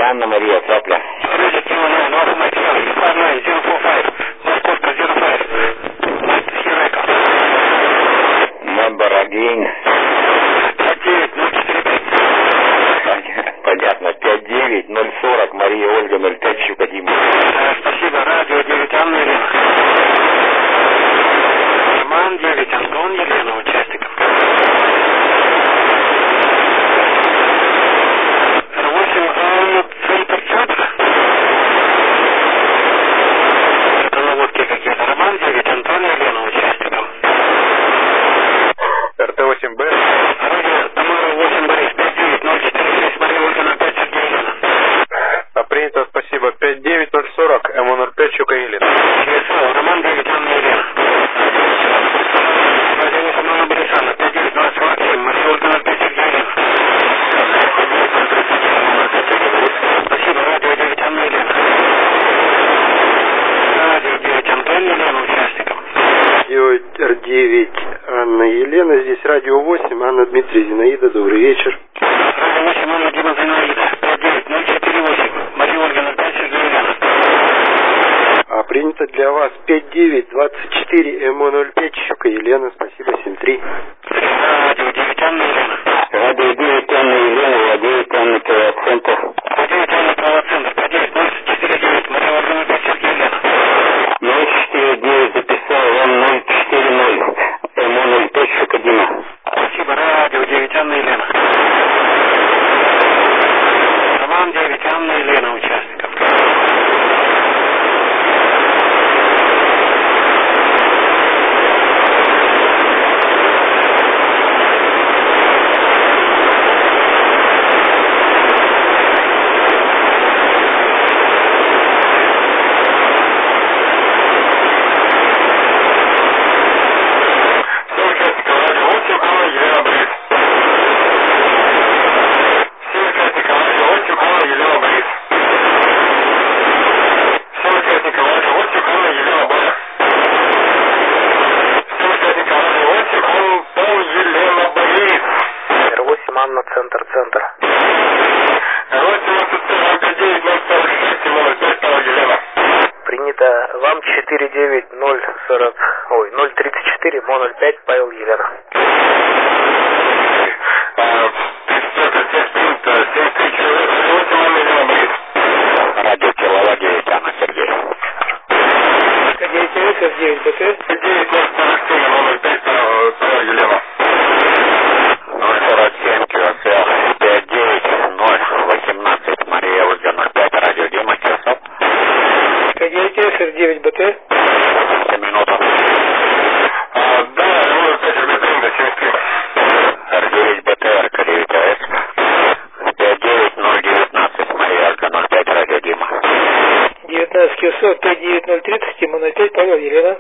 Анна Мария Цапля. Number again. Понятно. 59040 Мария Ольга 05 Щука Дима. Спасибо. Радио 9 Анна Елена. Роман 9 Антон Елена, участников. R8 Анна Центр Центра. Это наводки какие-то. Роман 9 Антон Елена, участников. РТ-8Б. Радио Тамара 8 Борис 59046 Мария Ольга 05 Сергей Елена. Принято, спасибо. 59040 МО-05 Щука Елена. Роман 9 Анна Елена. Радио 8 Анна Борисовна 59047 Мария Ольга 05 Сергей Елена. Спасибо. Радио 9 Анна Елена. Радио 9 Антон Елена, участников. Р9 Анна Елена, здесь радио 8, Анна Дмитрий Зинаида, добрый вечер. Радио 8 Анна Дима Зинаида 59048 Мария Ольга 05 Сергей Елена. Принято для вас 5924 МО-05 Щука Елена, спасибо, 73. Радио 9 Анна Елена. Радио 9 Анна Елена, 9 Анна Центр. 9 Анна Центр, 59049 Мария Ольга 05 Сергей Елена. 049 записал вам 040 МО-05 Щука Дима. Спасибо. Радио 9 Анна Елена. Роман 9 Анна Елена, участников. Анна Центр Центр. Принято. Вам 49040, 034 МО-05 Павел Елена. Радио Киловатт 9 Анна Сергей. КГТС 9 БТ. 9047 МО-05 Павел Елена. 047 QSL 59018 Мария Ольга 05 Радио Дима Кирсов. КГТС 9 БТ. 7 минут. Да, 0 БТ РК9АС 59019 Мария Ольга 05 Радио Дима. 19 QSL 59030 МО-05 Павел Елена.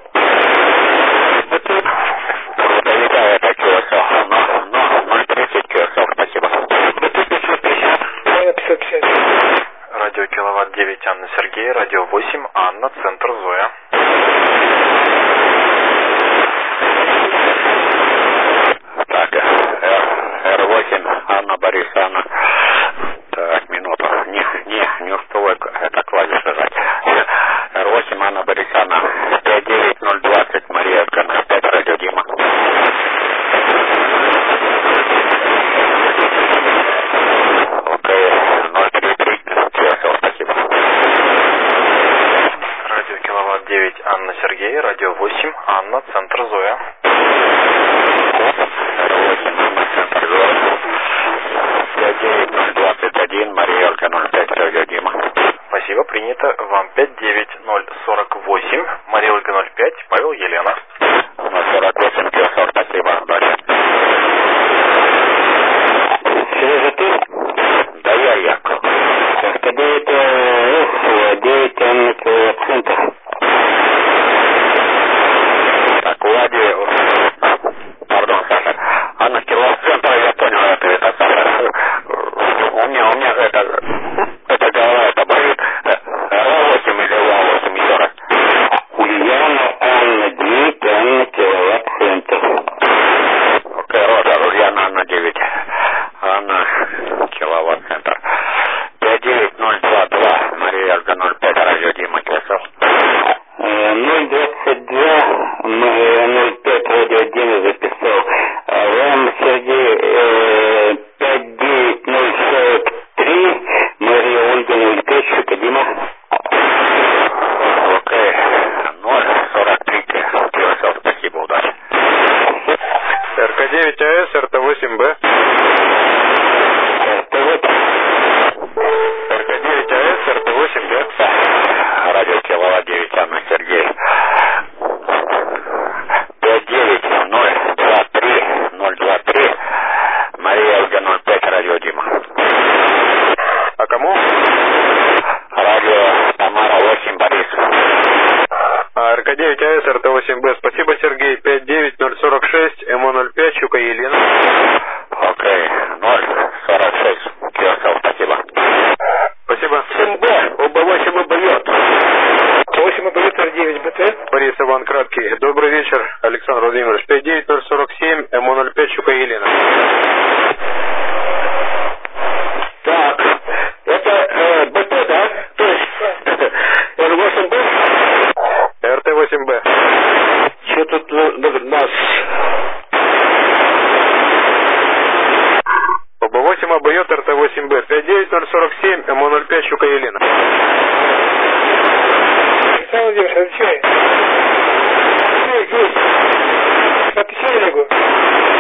Витаю, это QSL. Но 030 QSL, спасибо. Понятно, 550. Радио Киловатт 9 Анна Сергей, радио 8 Анна, центр Зоя. Так, R8 Анна Борисовна. Так, минуту. Не успеваю это клавиш нажать. R8 Анна Борисовна 59020 Мария Ольга 05 Радио Дима. Окей, 033 QSL, спасибо. Радио Киловатт 9 Анна Сергей, радио 8 Анна, центр Зоя. R8 Анна, центр Зоя. 59021 Мария Ольга 05 Радио Дима. Спасибо, принято. Вам 59048 Мария Ольга 05 Павел Елена. 48 QSL, спасибо, удачи. Сережа, ты? Да я Яков. Когда это 9 Анна Центр. Так, Влади... Пардон, Саша. Анна Киловатт Центр, я понял, это Саша. У меня это голова, это болит. Ра-8 или Ла-8, еще раз. Ульяна Анна 9 Анна Киловатт Центр. Окей, Роза, Ульяна Анна 9 Анна Киловатт Центр. 5902 кому? Радио Тамара 8 Борис. РК-9 АС, РТ-8Б. Спасибо, Сергей. 59046, МО-05, Щука Елена. Окей, 046. Киосов, спасибо. Спасибо. 7Б, ОБ-8 бьет. 8 бьет, РК-9 БТ. Борис Иван Краткий. Добрый вечер, Александр Владимирович. 59047, МО-05, Щука Елена. Так, это БТ, да? То есть Р8Б? РТ-8Б. Что тут нас? ОБ-8 обоет, РТ-8Б. 59047, МО-05, Щука Елена. Александр Владимирович, отвечай. Отвечай, Олегу.